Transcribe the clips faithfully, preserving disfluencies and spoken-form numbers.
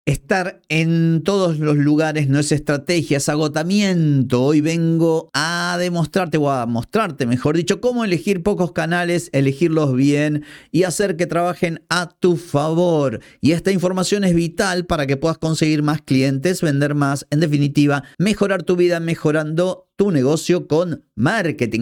Estar en todos los lugares no es estrategia, es agotamiento. Hoy vengo a demostrarte o a mostrarte, mejor dicho, cómo elegir pocos canales, elegirlos bien y hacer que trabajen a tu favor. Y esta información es vital para que puedas conseguir más clientes, vender más, en definitiva, mejorar tu vida mejorando tu negocio con marketing.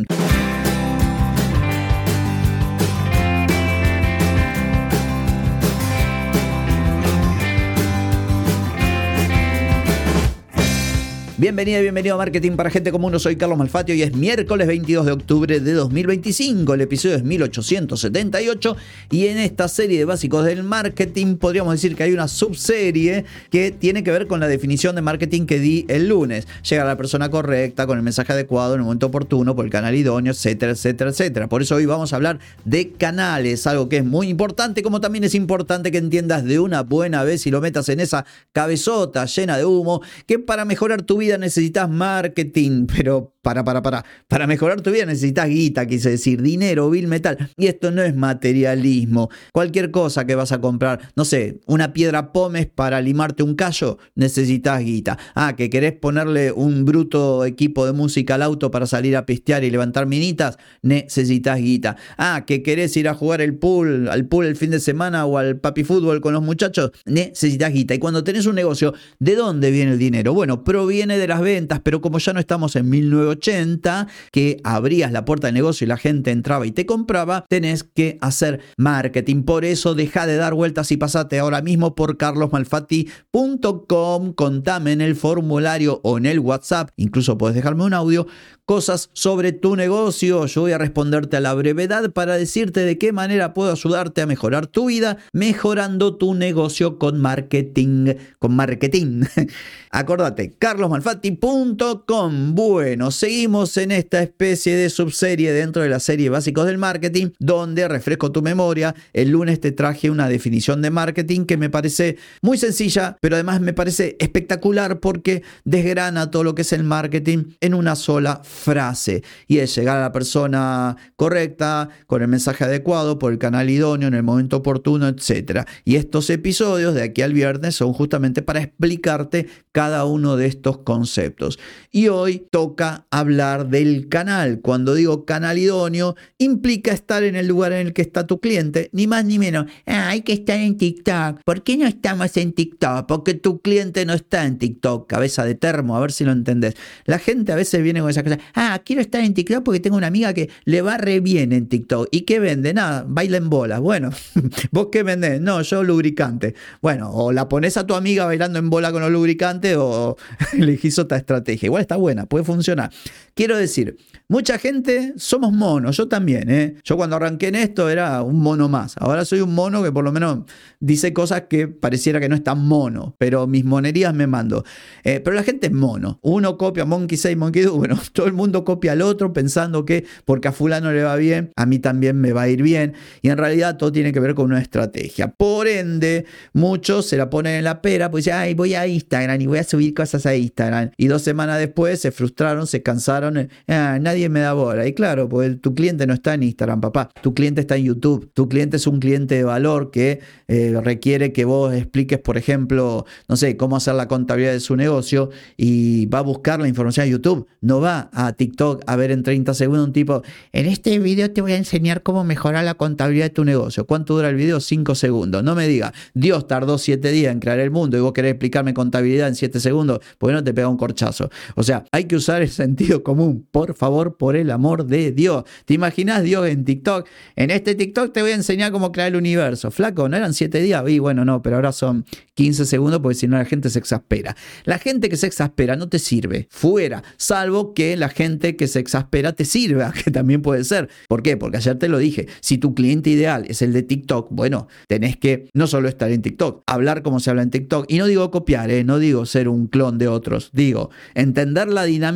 Bienvenida y bienvenido a Marketing para Gente Común. Yo soy Carlos Malfatti. Hoy es miércoles veintidós de octubre de dos mil veinticinco. El episodio es mil ochocientos setenta y ocho. Y en esta serie de básicos del marketing podríamos decir que hay una subserie que tiene que ver con la definición de marketing que di el lunes. Llegar a la persona correcta, con el mensaje adecuado, en el momento oportuno, por el canal idóneo, etcétera, etcétera, etcétera. Por eso hoy vamos a hablar de canales, algo que es muy importante, como también es importante que entiendas de una buena vez y lo metas en esa cabezota llena de humo, que para mejorar tu vida necesitas marketing, pero para, para, para, para mejorar tu vida necesitas guita, quise decir, dinero, bill metal, y esto no es materialismo. Cualquier cosa que vas a comprar, no sé, una piedra pómez para limarte un callo, necesitas guita. Ah, que querés ponerle un bruto equipo de música al auto para salir a pistear y levantar minitas, necesitas guita. Ah, que querés ir a jugar el pool, al pool el fin de semana o al papi fútbol con los muchachos, necesitas guita. Y cuando tenés un negocio, ¿de dónde viene el dinero? Bueno, proviene de las ventas, pero como ya no estamos en mil novecientos ochenta, que abrías la puerta del negocio y la gente entraba y te compraba, tenés que hacer marketing. Por eso deja de dar vueltas y pasate ahora mismo por carlos malfatti punto com, contame en el formulario o en el WhatsApp, incluso puedes dejarme un audio, cosas sobre tu negocio. Yo voy a responderte a la brevedad para decirte de qué manera puedo ayudarte a mejorar tu vida, mejorando tu negocio con marketing, con marketing. Acordate, carlos malfatti punto com. Bueno, seguimos en esta especie de subserie dentro de la serie Básicos del Marketing, donde refresco tu memoria. El lunes te traje una definición de marketing que me parece muy sencilla, pero además me parece espectacular porque desgrana todo lo que es el marketing en una sola frase, y es llegar a la persona correcta, con el mensaje adecuado, por el canal idóneo, en el momento oportuno, etcétera. Y estos episodios de aquí al viernes son justamente para explicarte cada uno de estos conceptos. Y hoy toca hablar del canal. Cuando digo canal idóneo, implica estar en el lugar en el que está tu cliente, ni más ni menos. Ah, hay que estar en TikTok. ¿Por qué no estamos en TikTok? Porque tu cliente no está en TikTok. Cabeza de termo, a ver si lo entendés. La gente a veces viene con esa cosa. Ah, quiero estar en TikTok porque tengo una amiga que le va re bien en TikTok. ¿Y qué vende? Nada, baila en bolas. Bueno, ¿vos qué vendés? No, yo lubricante. Bueno, o la pones a tu amiga bailando en bola con los lubricantes o elegís otra estrategia. Igual está buena, puede funcionar. Quiero decir, mucha gente somos monos, yo también, ¿eh? Yo cuando arranqué en esto era un mono más. Ahora soy un mono que por lo menos dice cosas que pareciera que no es tan mono, pero mis monerías me mando. Eh, pero la gente es mono. Uno copia Monkey seis, Monkey dos. Bueno, todo el mundo copia al otro pensando que porque a fulano le va bien, a mí también me va a ir bien. Y en realidad todo tiene que ver con una estrategia. Por ende, muchos se la ponen en la pera, pues dicen, ay, voy a Instagram y voy a subir cosas a Instagram. Y dos semanas después se frustraron, se cansaron. Ah, nadie me da bola. Y claro, pues tu cliente no está en Instagram, papá. Tu cliente está en YouTube. Tu cliente es un cliente de valor que eh, requiere que vos expliques, por ejemplo, no sé, cómo hacer la contabilidad de su negocio, y va a buscar la información a YouTube. No va a TikTok a ver en treinta segundos un tipo, en este video te voy a enseñar cómo mejorar la contabilidad de tu negocio. ¿Cuánto dura el video? cinco segundos. No me diga, Dios tardó siete días en crear el mundo y vos querés explicarme contabilidad en siete segundos, pues no te pega un corchazo. O sea, hay que usar el sentido común, por favor, por el amor de Dios. ¿Te imaginas Dios en TikTok? En este TikTok te voy a enseñar cómo crear el universo. Flaco, ¿no eran siete días? Y bueno, no, pero ahora son quince segundos porque si no la gente se exaspera. La gente que se exaspera no te sirve. Fuera. Salvo que la gente que se exaspera te sirva, que también puede ser. ¿Por qué? Porque ayer te lo dije. Si tu cliente ideal es el de TikTok, bueno, tenés que no solo estar en TikTok, hablar como se habla en TikTok. Y no digo copiar, ¿eh? No digo ser un clon de otros. Digo, entender la dinámica de la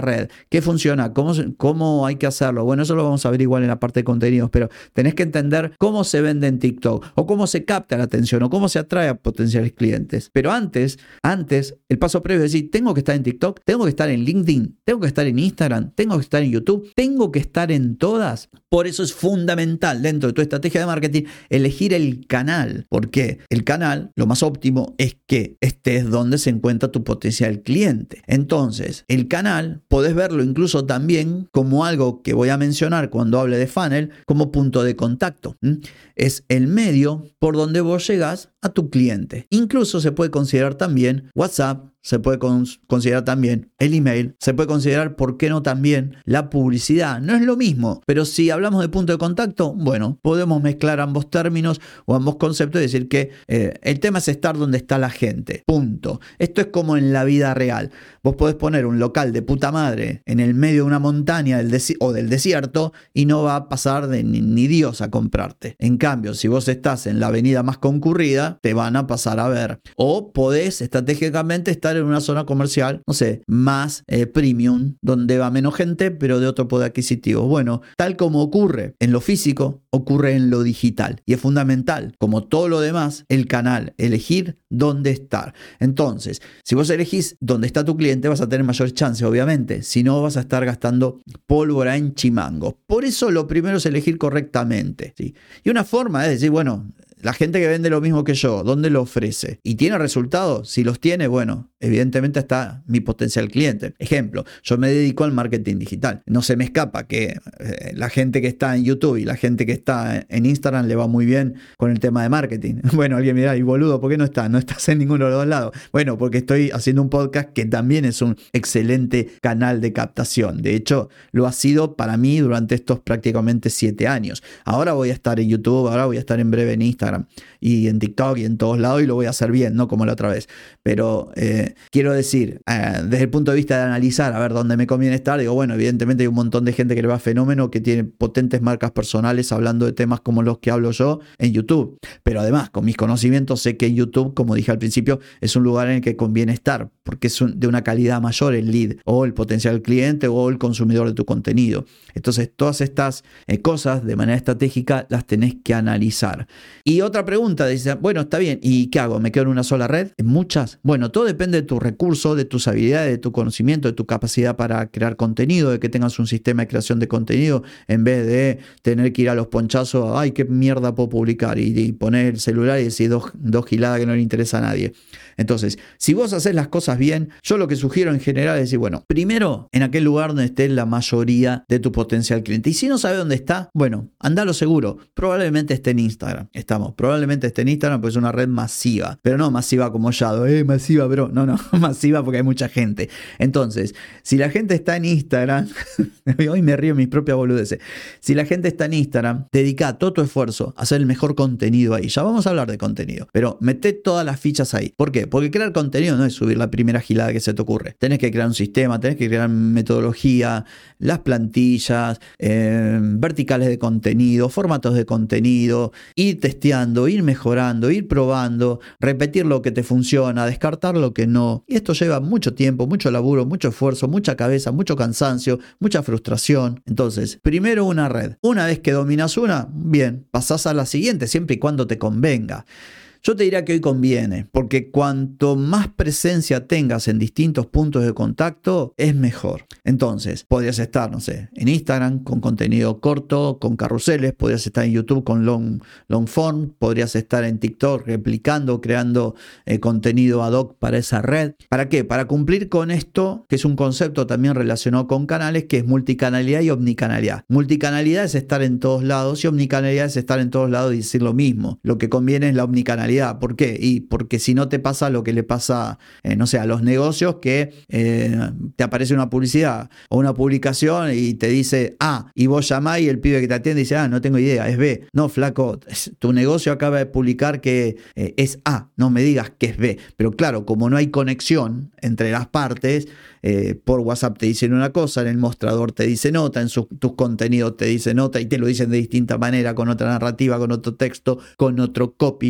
red, qué funciona, cómo, cómo hay que hacerlo. Bueno, eso lo vamos a ver igual en la parte de contenidos, pero tenés que entender cómo se vende en TikTok o cómo se capta la atención o cómo se atrae a potenciales clientes. Pero antes, antes, el paso previo es decir, tengo que estar en TikTok, tengo que estar en LinkedIn, tengo que estar en Instagram, tengo que estar en YouTube, tengo que estar en todas. Por eso es fundamental dentro de tu estrategia de marketing elegir el canal. ¿Por qué? El canal, lo más óptimo es que estés donde se encuentra tu potencial cliente. Entonces, el canal podés verlo incluso también como algo que voy a mencionar cuando hable de funnel, como punto de contacto. ¿Mm? Es el medio por donde vos llegás a tu cliente. Incluso se puede considerar también WhatsApp, se puede cons- considerar también el email, se puede considerar, ¿por qué no también la publicidad? No es lo mismo, pero si hablamos de punto de contacto, bueno, podemos mezclar ambos términos o ambos conceptos y decir que eh, el tema es estar donde está la gente, punto. Esto es como en la vida real. Vos podés poner un local de puta madre en el medio de una montaña del desi- o del desierto y no va a pasar de ni, ni Dios a comprarte. En cambio, si vos estás en la avenida más concurrida, te van a pasar a ver. O podés estratégicamente estar en una zona comercial, no sé, más eh, premium, donde va menos gente, pero de otro poder adquisitivo. Bueno, tal como ocurre en lo físico, ocurre en lo digital. Y es fundamental, como todo lo demás, el canal, elegir dónde estar. Entonces, si vos elegís dónde está tu cliente, vas a tener mayor chance, obviamente. Si no, vas a estar gastando pólvora en chimango. Por eso lo primero es elegir correctamente, ¿sí? Y una forma es decir, bueno, la gente que vende lo mismo que yo, ¿dónde lo ofrece? ¿Y tiene resultados? Si los tiene, bueno, evidentemente está mi potencial cliente. Ejemplo, yo me dedico al marketing digital. No se me escapa que eh, la gente que está en YouTube y la gente que está en Instagram le va muy bien con el tema de marketing. Bueno, alguien me dirá, y boludo, ¿por qué no estás? No estás en ninguno de los dos lados. Bueno, porque estoy haciendo un podcast que también es un excelente canal de captación. De hecho, lo ha sido para mí durante estos prácticamente siete años. Ahora voy a estar en YouTube, ahora voy a estar en breve en Instagram y en TikTok y en todos lados, y lo voy a hacer bien, no como la otra vez. Pero eh, quiero decir, eh, desde el punto de vista de analizar a ver dónde me conviene estar, digo, bueno, evidentemente hay un montón de gente que le va fenómeno, que tiene potentes marcas personales hablando de temas como los que hablo yo en YouTube. Pero además, con mis conocimientos, sé que en YouTube, como dije al principio, es un lugar en el que conviene estar, porque es un, de una calidad mayor el lead, o el potencial cliente, o el consumidor de tu contenido. Entonces, todas estas eh, cosas, de manera estratégica, las tenés que analizar. Y otra pregunta, dice, bueno, está bien, ¿y qué hago? ¿Me quedo en una sola red? ¿En muchas? Bueno, todo depende de tus recursos, de tus habilidades, de tu conocimiento, de tu capacidad para crear contenido, de que tengas un sistema de creación de contenido, en vez de tener que ir a los ponchazos, ay, qué mierda puedo publicar, y, y poner el celular y decir dos, dos giladas que no le interesa a nadie. Entonces, si vos haces las cosas bien, yo lo que sugiero en general es decir, bueno, primero en aquel lugar donde esté la mayoría de tu potencial cliente. Y si no sabes dónde está, bueno, andalo seguro. Probablemente esté en Instagram. Estamos, probablemente esté en Instagram, pues es una red masiva. Pero no masiva como Shadow, eh, masiva, bro. No, no, masiva porque hay mucha gente. Entonces, si la gente está en Instagram, hoy me río mis propias boludeces. Si la gente está en Instagram, dedica todo tu esfuerzo a hacer el mejor contenido ahí. Ya vamos a hablar de contenido, pero mete todas las fichas ahí. ¿Por qué? Porque crear contenido no es subir la primera gilada que se te ocurre. Tenés que crear un sistema, tenés que crear metodología, las plantillas, eh, verticales de contenido, formatos de contenido, ir testeando, ir mejorando, ir probando, repetir lo que te funciona, descartar lo que no. Y esto lleva mucho tiempo, mucho laburo, mucho esfuerzo, mucha cabeza, mucho cansancio, mucha frustración. Entonces, primero una red. Una vez que dominas una, bien, pasás a la siguiente, siempre y cuando te convenga. Yo te diría que hoy conviene, porque cuanto más presencia tengas en distintos puntos de contacto, es mejor. Entonces, podrías estar, no sé, en Instagram con contenido corto, con carruseles, podrías estar en YouTube con long, long form, podrías estar en TikTok replicando, creando eh, contenido ad hoc para esa red. ¿Para qué? Para cumplir con esto, que es un concepto también relacionado con canales, que es multicanalidad y omnicanalidad. Multicanalidad es estar en todos lados y omnicanalidad es estar en todos lados y decir lo mismo. Lo que conviene es la omnicanalidad. ¿Por qué? Y porque si no te pasa lo que le pasa, eh, no sé, a los negocios, que eh, te aparece una publicidad o una publicación y te dice A, y vos llamás y el pibe que te atiende dice, ah, no tengo idea, es B. No, flaco, tu negocio acaba de publicar que eh, es A, no me digas que es B. Pero claro, como no hay conexión entre las partes, eh, por WhatsApp te dicen una cosa, en el mostrador te dicen otra, en su, tus contenidos te dicen otra y te lo dicen de distinta manera, con otra narrativa, con otro texto, con otro copy. Por eso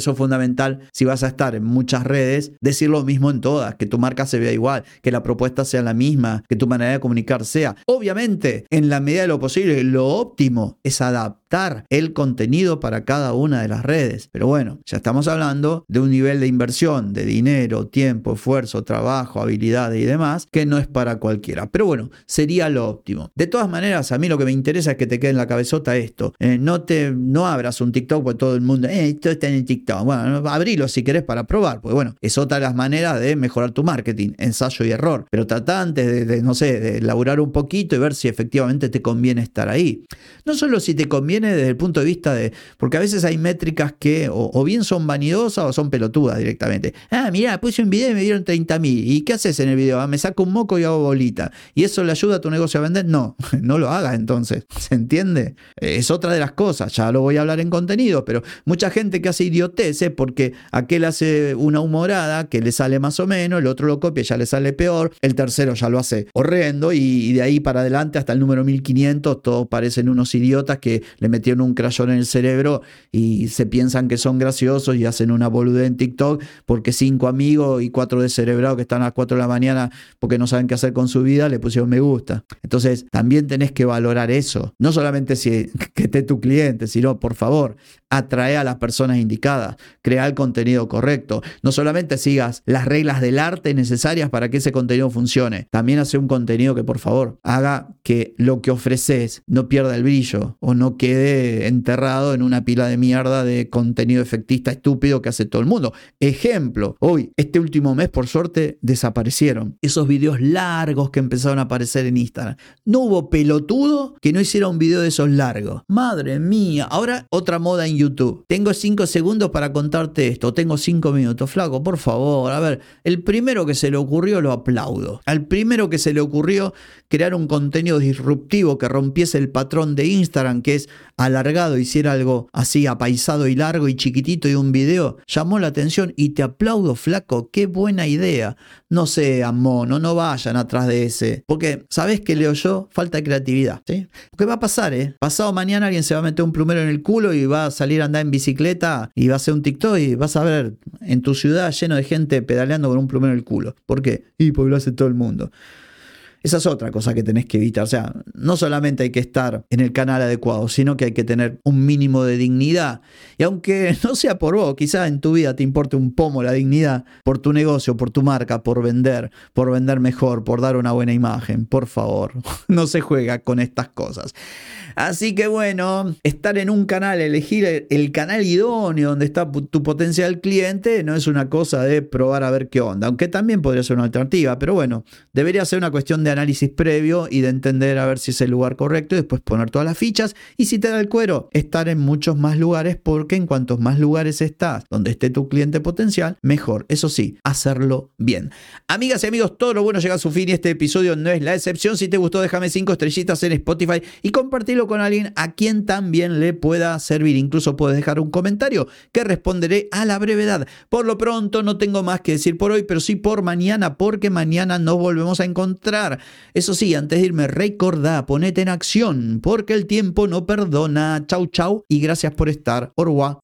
eso es fundamental, si vas a estar en muchas redes, decir lo mismo en todas, que tu marca se vea igual, que la propuesta sea la misma, que tu manera de comunicar sea. Obviamente, en la medida de lo posible, lo óptimo es adaptar el contenido para cada una de las redes. Pero bueno, ya estamos hablando de un nivel de inversión, de dinero, tiempo, esfuerzo, trabajo, habilidades y demás, que no es para cualquiera. Pero bueno, sería lo óptimo. De todas maneras, a mí lo que me interesa es que te quede en la cabezota esto. Eh, no te no abras un TikTok porque todo el mundo, eh, esto está en el TikTok. Bueno, abrilo si querés para probar, porque bueno, es otra de las maneras de mejorar tu marketing, ensayo y error. Pero trata antes de, de, no sé, de elaborar un poquito y ver si efectivamente te conviene estar ahí. No solo si te conviene desde el punto de vista de, porque a veces hay métricas que o, o bien son vanidosas o son pelotudas directamente. Ah, mirá, puse un video y me dieron treinta mil. ¿Y qué haces en el video? Ah, me saco un moco y hago bolita. ¿Y eso le ayuda a tu negocio a vender? No, no lo hagas entonces. ¿Se entiende? Es otra de las cosas. Ya lo voy a hablar en contenido, pero mucha gente que hace idioteces porque aquel hace una humorada que le sale más o menos, el otro lo copia y ya le sale peor, el tercero ya lo hace horrendo y, y de ahí para adelante hasta el número mil quinientos todos parecen unos idiotas que le metieron un crayón en el cerebro y se piensan que son graciosos y hacen una boludez en TikTok porque cinco amigos y cuatro descerebrados que están a las cuatro de la mañana porque no saben qué hacer con su vida le pusieron me gusta. Entonces también tenés que valorar eso. No solamente si que esté tu cliente, sino por favor, atrae a las personas indicadas, crea el contenido correcto. No solamente sigas las reglas del arte necesarias para que ese contenido funcione, también hace un contenido que por favor haga que lo que ofreces no pierda el brillo o no quede enterrado en una pila de mierda de contenido efectista estúpido que hace todo el mundo. Ejemplo, hoy, este último mes por suerte desaparecieron esos videos largos que empezaron a aparecer en Instagram. No hubo pelotudo que no hiciera un video de esos largos. Madre mía, ahora otra moda en YouTube. Tengo cinco segundos para contarte esto, tengo cinco minutos. Flaco, por favor, a ver, el primero que se le ocurrió lo aplaudo. Al primero que se le ocurrió crear un contenido disruptivo que rompiese el patrón de Instagram, que es alargado, hiciera algo así apaisado y largo y chiquitito y un video, llamó la atención y te aplaudo, flaco, qué buena idea. No sean mono, no vayan atrás de ese, porque ¿sabés qué leo yo? Falta de creatividad, ¿sí? Porque va a pasar, ¿eh? Pasado mañana alguien se va a meter un plumero en el culo y va a salir a andar en bicicleta y va a hacer un TikTok y vas a ver en tu ciudad lleno de gente pedaleando con un plumero en el culo. ¿Por qué? Y porque lo hace todo el mundo. Esa es otra cosa que tenés que evitar. O sea, no solamente hay que estar en el canal adecuado, sino que hay que tener un mínimo de dignidad. Y aunque no sea por vos, quizás en tu vida te importe un pomo la dignidad por tu negocio, por tu marca, por vender, por vender mejor, por dar una buena imagen. Por favor, no se juega con estas cosas. Así que bueno, estar en un canal, elegir el canal idóneo donde está tu potencial cliente, no es una cosa de probar a ver qué onda. Aunque también podría ser una alternativa, pero bueno, debería ser una cuestión de análisis previo y de entender a ver si es el lugar correcto y después poner todas las fichas y si te da el cuero, estar en muchos más lugares porque en cuantos más lugares estás donde esté tu cliente potencial, mejor. Eso sí, hacerlo bien. Amigas y amigos, todo lo bueno llega a su fin y este episodio no es la excepción. Si te gustó, déjame cinco estrellitas en Spotify y compartirlo con alguien a quien también le pueda servir. Incluso puedes dejar un comentario que responderé a la brevedad. Por lo pronto no tengo más que decir por hoy, pero sí por mañana, porque mañana nos volvemos a encontrar. Eso sí, antes de irme, recordá, ponete en acción, porque el tiempo no perdona. Chau, chau y gracias por estar. Au revoir.